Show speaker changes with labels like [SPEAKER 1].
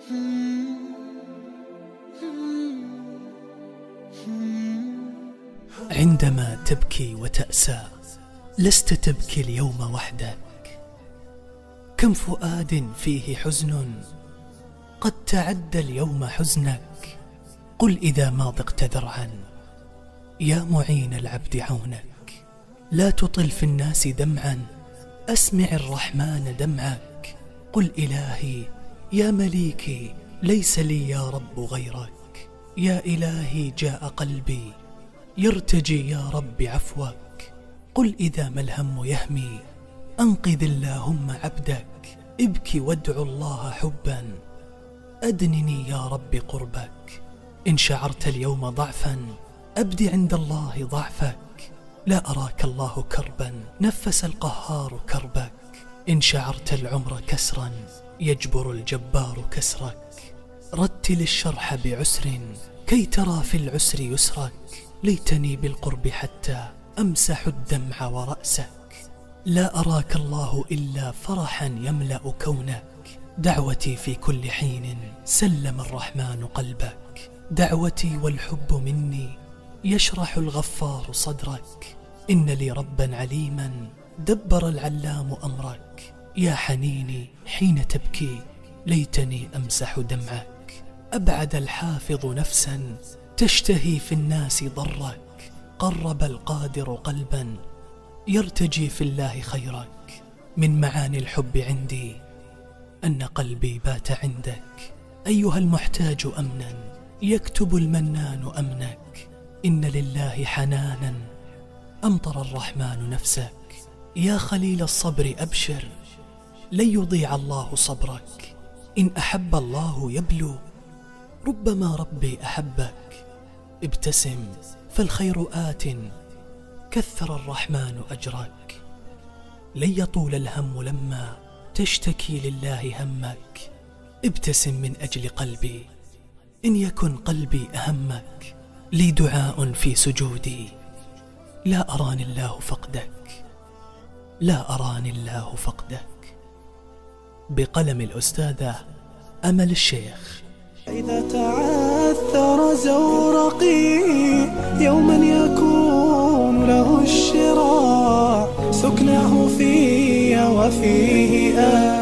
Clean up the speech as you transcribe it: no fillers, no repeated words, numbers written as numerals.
[SPEAKER 1] عندما تبكي وتأسى لست تبكي اليوم وحدك، كم فؤاد فيه حزن قد تعدى اليوم حزنك. قل إذا ما ضقت ذرعا يا معين العبد عونك، لا تطل في الناس دمعا أسمع الرحمن دمعك. قل إلهي يا مليكي ليس لي يا رب غيرك، يا إلهي جاء قلبي يرتجي يا رب عفوك. قل إذا ما الهم يهمي أنقذ اللهم عبدك، ابكي وادعو الله حبا أدنني يا رب قربك. إن شعرت اليوم ضعفا أبدي عند الله ضعفك، لا أراك الله كربا نفس القهار كربك. إن شعرت العمر كسرا يجبر الجبار كسرك، رتل الشرح بعسر كي ترى في العسر يسرك. ليتني بالقرب حتى أمسح الدمع ورأسك، لا أراك الله إلا فرحا يملأ كونك. دعوتي في كل حين سلم الرحمن قلبك، دعوتي والحب مني يشرح الغفار صدرك. إن لي ربا عليما دبر العلام أمرك، يا حنيني حين تبكي ليتني أمسح دمعك. أبعد الحافظ نفسا تشتهي في الناس ضرك، قرب القادر قلبا يرتجي في الله خيرك. من معاني الحب عندي أن قلبي بات عندك، أيها المحتاج أمنا يكتب المنان أمنك. إن لله حنانا أمطر الرحمن نفسك، يا خليل الصبر أبشر لن يضيع الله صبرك. إن أحب الله يبلو ربما ربي أحبك، ابتسم فالخير آت كثر الرحمن أجرك. لن يطول الهم لما تشتكي لله همك، ابتسم من أجل قلبي إن يكن قلبي أهمك. لي دعاء في سجودي لا أراني الله فقدك، لا أراني الله فقدك. بقلم الأستاذة أمل الشيخ.
[SPEAKER 2] إذا تعثر زورقي يوما يكون له الشراع، سكنه في وفيه